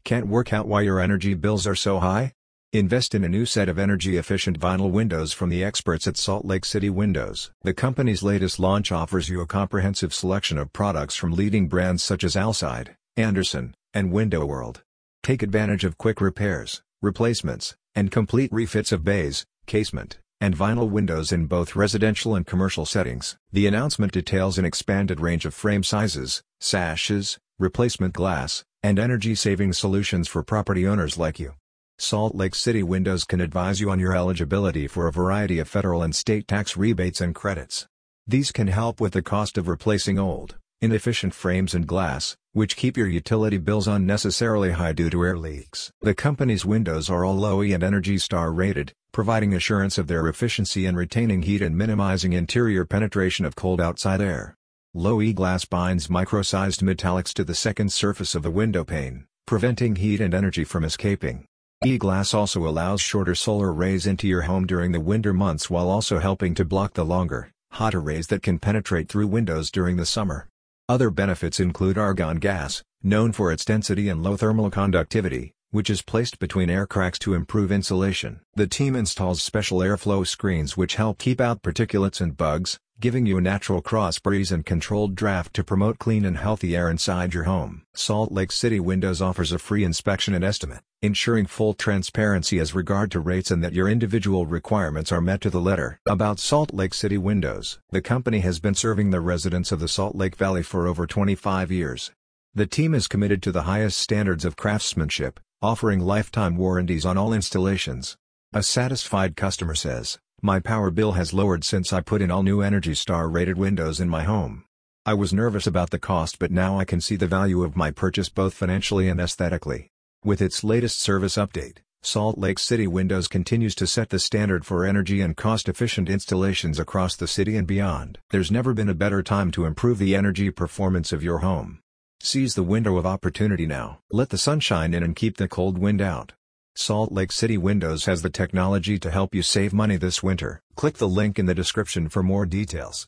Can't work out why your energy bills are so high? Invest in a new set of energy-efficient vinyl windows from the experts at Salt Lake City Windows. The company's latest launch offers you a comprehensive selection of products from leading brands such as Alside, Andersen, and Window World. Take advantage of quick repairs, replacements, and complete refits of bays, casement, and vinyl windows in both residential and commercial settings. The announcement details an expanded range of frame sizes, sashes, replacement glass, and energy-saving solutions for property owners like you. Salt Lake City Windows can advise you on your eligibility for a variety of federal and state tax rebates and credits. These can help with the cost of replacing old, inefficient frames and glass, which keep your utility bills unnecessarily high due to air leaks. The company's windows are all Low E and Energy Star rated, providing assurance of their efficiency in retaining heat and minimizing interior penetration of cold outside air. Low E glass binds micro-sized metallics to the second surface of the window pane, preventing heat and energy from escaping. E-glass also allows shorter solar rays into your home during the winter months while also helping to block the longer, hotter rays that can penetrate through windows during the summer. Other benefits include argon gas, known for its density and low thermal conductivity, which is placed between air cracks to improve insulation. The team installs special airflow screens which help keep out particulates and bugs, giving you a natural cross breeze and controlled draft to promote clean and healthy air inside your home. Salt Lake City Windows offers a free inspection and estimate, ensuring full transparency as regard to rates and that your individual requirements are met to the letter. About Salt Lake City Windows. The company has been serving the residents of the Salt Lake Valley for over 25 years. The team is committed to the highest standards of craftsmanship, offering lifetime warranties on all installations. A satisfied customer says, "My power bill has lowered since I put in all new Energy Star rated windows in my home. I was nervous about the cost, but now I can see the value of my purchase both financially and aesthetically." With its latest service update, Salt Lake City Windows continues to set the standard for energy and cost-efficient installations across the city and beyond. There's never been a better time to improve the energy performance of your home. Seize the window of opportunity now. Let the sunshine in and keep the cold wind out. Salt Lake City Windows has the technology to help you save money this winter. Click the link in the description for more details.